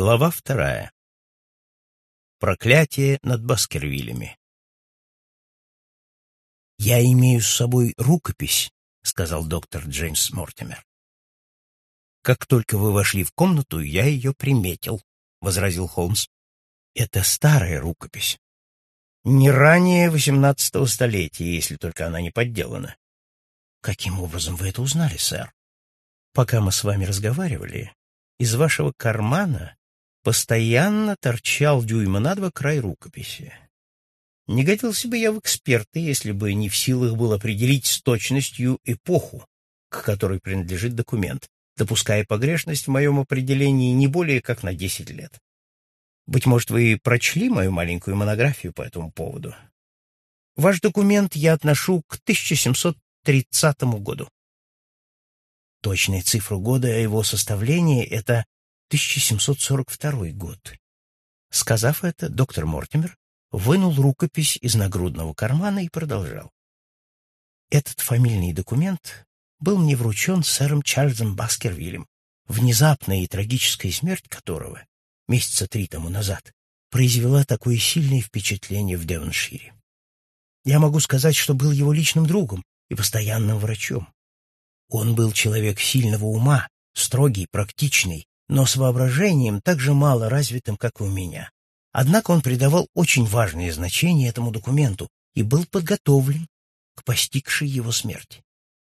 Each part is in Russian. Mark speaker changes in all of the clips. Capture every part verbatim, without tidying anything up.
Speaker 1: Глава вторая. Проклятие над Баскервиллями. «Я имею с собой рукопись», — сказал доктор Джеймс Мортимер. «Как только вы вошли в комнату, я ее приметил», — возразил Холмс. «Это старая рукопись. Не ранее восемнадцатого столетия, если только она не подделана». «Каким образом вы это узнали, сэр?» «Пока мы с вами разговаривали, из вашего кармана постоянно торчал дюйма на два край рукописи. Не годился бы я в эксперты, если бы не в силах был определить с точностью эпоху, к которой принадлежит документ, допуская погрешность в моем определении не более как на десять лет. Быть может, вы прочли мою маленькую монографию по этому поводу? Ваш документ я отношу к тысяча семьсот тридцатому году. Точная цифра года его составления — это тысяча семьсот сорок второй год. Сказав это, доктор Мортимер вынул рукопись из нагрудного кармана и продолжал. Этот фамильный документ был мне вручен сэром Чарльзом Баскервиллем, внезапная и трагическая смерть которого, месяца три тому назад, произвела такое сильное впечатление в Девоншире. Я могу сказать, что был его личным другом и постоянным врачом. Он был человек сильного ума, строгий, практичный, но с воображением так же мало развитым, как и у меня. Однако он придавал очень важное значение этому документу и был подготовлен к постигшей его смерти.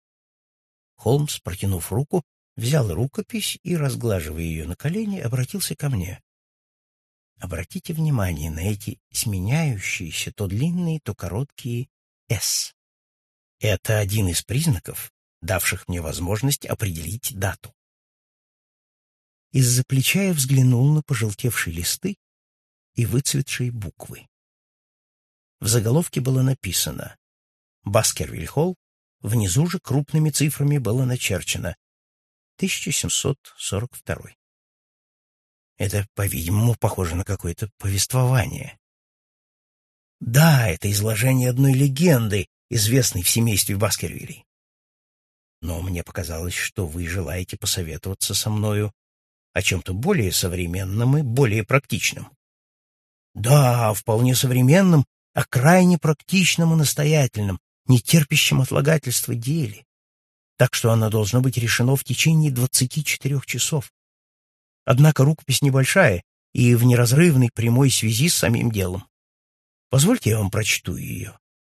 Speaker 1: Холмс, протянув руку, взял рукопись и, разглаживая ее на колени, обратился ко мне. Обратите внимание на эти сменяющиеся, то длинные, то короткие «С». Это один из признаков, давших мне возможность определить дату. Из-за плеча я взглянул на пожелтевшие листы и выцветшие буквы. В заголовке было написано «Баскервиль-Холл», внизу же крупными цифрами было начерчено тысяча семьсот сорок второй. Это, по-видимому, похоже на какое-то повествование. Да, это изложение одной легенды, известной в семействе Баскервилей. Но мне показалось, что вы желаете посоветоваться со мною о чем-то более современном и более практичном. Да, вполне современном, а крайне практичном и настоятельном, не терпящем отлагательства деле. Так что оно должно быть решено в течение двадцати четырех часов. Однако рукопись небольшая и в неразрывной прямой связи с самим делом. Позвольте я вам прочту ее.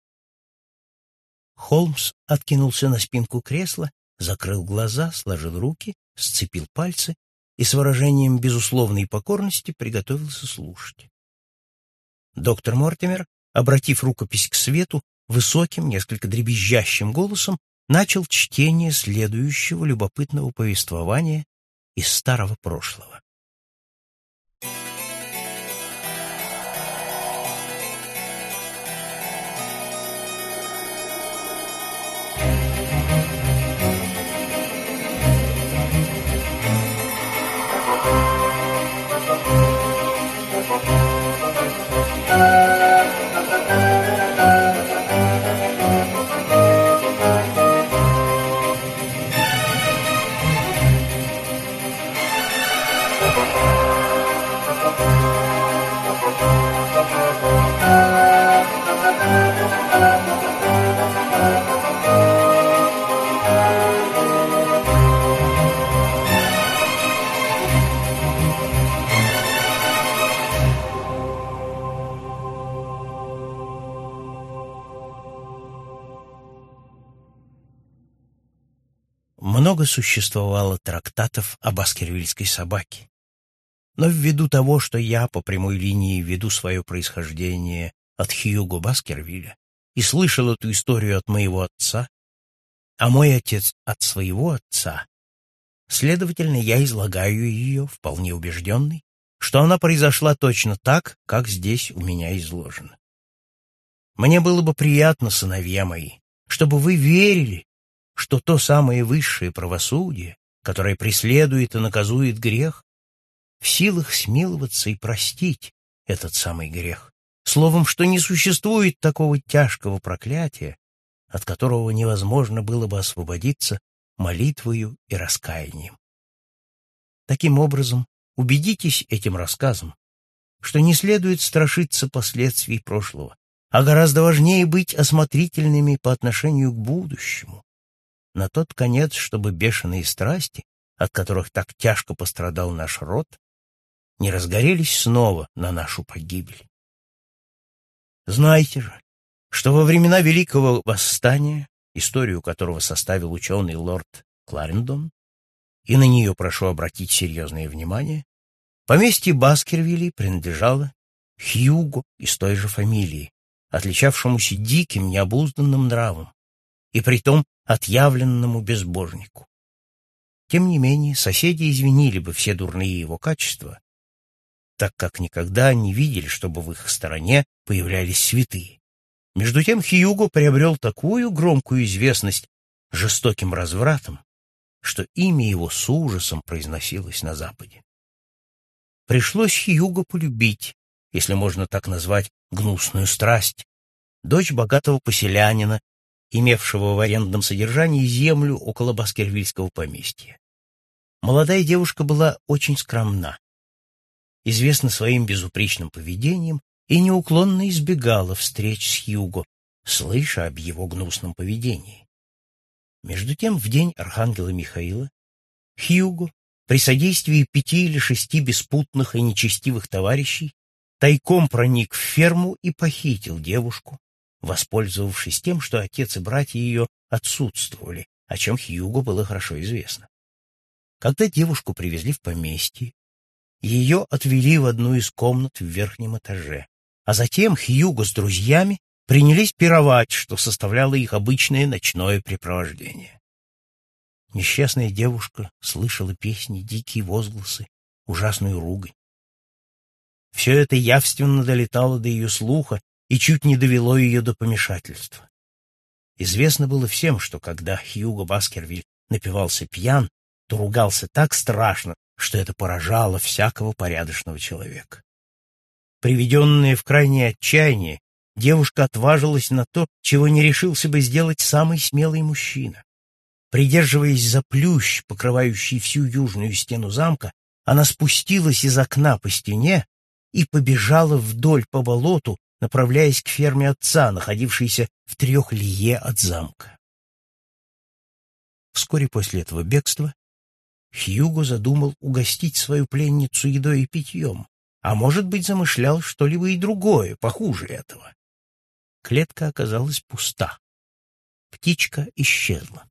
Speaker 1: Холмс откинулся на спинку кресла, закрыл глаза, сложил руки, сцепил пальцы и с выражением безусловной покорности приготовился слушать. Доктор Мортимер, обратив рукопись к свету, высоким, несколько дребезжащим голосом начал чтение следующего любопытного повествования из старого прошлого. Много существовало трактатов о баскервильской собаке. Но ввиду того, что я по прямой линии веду свое происхождение от Хьюго Баскервилля и слышал эту историю от моего отца, а мой отец от своего отца, следовательно, я излагаю ее, вполне убежденный, что она произошла точно так, как здесь у меня изложено. Мне было бы приятно, сыновья мои, чтобы вы верили, что то самое высшее правосудие, которое преследует и наказует грех, в силах смиловаться и простить этот самый грех. Словом, что не существует такого тяжкого проклятия, от которого невозможно было бы освободиться молитвою и раскаянием. Таким образом, убедитесь этим рассказом, что не следует страшиться последствий прошлого, а гораздо важнее быть осмотрительными по отношению к будущему, на тот конец, чтобы бешеные страсти, от которых так тяжко пострадал наш род, не разгорелись снова на нашу погибель. Знайте же, что во времена Великого Восстания, историю которого составил ученый лорд Кларендон, и на нее прошу обратить серьезное внимание, поместье Баскервилей принадлежало Хьюго из той же фамилии, отличавшемуся диким, необузданным нравом, и притом отъявленному безбожнику. Тем не менее, соседи извинили бы все дурные его качества, так как никогда не видели, чтобы в их стороне появлялись святые. Между тем Хьюго приобрел такую громкую известность жестоким развратом, что имя его с ужасом произносилось на Западе. Пришлось Хьюго полюбить, если можно так назвать, гнусную страсть, дочь богатого поселянина, имевшего в арендном содержании землю около баскервильского поместья. Молодая девушка была очень скромна, известна своим безупречным поведением и неуклонно избегала встреч с Хьюго, слыша об его гнусном поведении. Между тем, в день Архангела Михаила Хьюго, при содействии пяти или шести беспутных и нечестивых товарищей, тайком проник в ферму и похитил девушку, воспользовавшись тем, что отец и братья ее отсутствовали, о чем Хьюго было хорошо известно. Когда девушку привезли в поместье, ее отвели в одну из комнат в верхнем этаже, а затем Хьюго с друзьями принялись пировать, что составляло их обычное ночное препровождение. Несчастная девушка слышала песни, дикие возгласы, ужасную ругань. Все это явственно долетало до ее слуха и чуть не довело ее до помешательства. Известно было всем, что когда Хьюго Баскервиль напивался пьян, то ругался так страшно, что это поражало всякого порядочного человека. Приведенная в крайнее отчаяние, девушка отважилась на то, чего не решился бы сделать самый смелый мужчина. Придерживаясь за плющ, покрывающий всю южную стену замка, она спустилась из окна по стене и побежала вдоль по болоту, направляясь к ферме отца, находившейся в трех лие от замка. Вскоре после этого бегства Хьюго задумал угостить свою пленницу едой и питьем, а может быть, замышлял что-либо и другое, похуже этого. Клетка оказалась пуста. Птичка исчезла.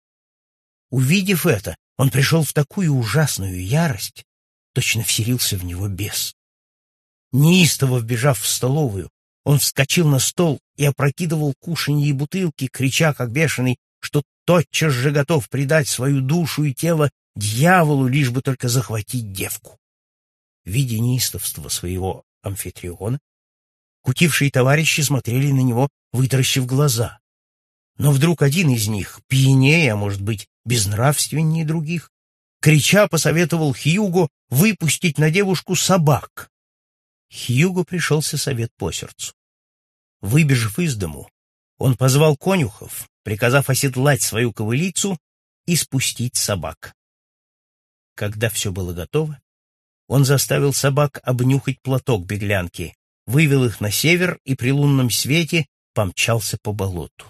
Speaker 1: Увидев это, он пришел в такую ужасную ярость, точно вселился в него бес. Неистово вбежав в столовую, он вскочил на стол и опрокидывал кушанье и бутылки, крича, как бешеный, что тотчас же готов предать свою душу и тело дьяволу, лишь бы только захватить девку. Видя неистовство своего амфитриона, кутившие товарищи смотрели на него, вытаращив глаза. Но вдруг один из них, пьянее, а может быть, безнравственнее других, крича посоветовал Хьюго выпустить на девушку собак. Хьюго пришелся совет по сердцу. Выбежав из дому, он позвал конюхов, приказав оседлать свою ковылицу и спустить собак. Когда все было готово, он заставил собак обнюхать платок беглянки, вывел их на север и при лунном свете помчался по болоту.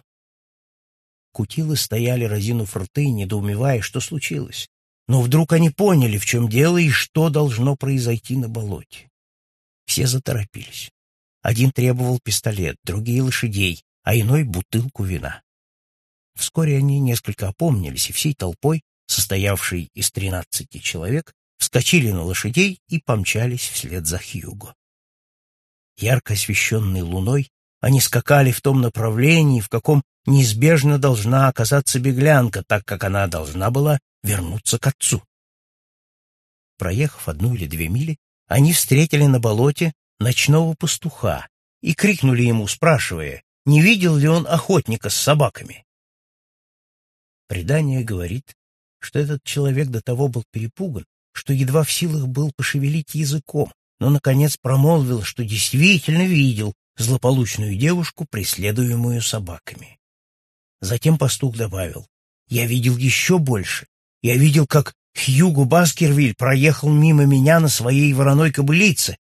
Speaker 1: Кутилы стояли, разинув рты, недоумевая, что случилось. Но вдруг они поняли, в чем дело и что должно произойти на болоте. Все заторопились. Один требовал пистолет, другие — лошадей, а иной — бутылку вина. Вскоре они несколько опомнились, и всей толпой, состоявшей из тринадцати человек, вскочили на лошадей и помчались вслед за Хьюго. Ярко освещенной луной они скакали в том направлении, в каком неизбежно должна оказаться беглянка, так как она должна была вернуться к отцу. Проехав одну или две мили, они встретили на болоте ночного пастуха и крикнули ему, спрашивая, не видел ли он охотника с собаками. Предание говорит, что этот человек до того был перепуган, что едва в силах был пошевелить языком, но, наконец, промолвил, что действительно видел злополучную девушку, преследуемую собаками. Затем пастух добавил, «Я видел еще больше. Я видел, как Хьюго Баскервиль проехал мимо меня на своей вороной кобылице,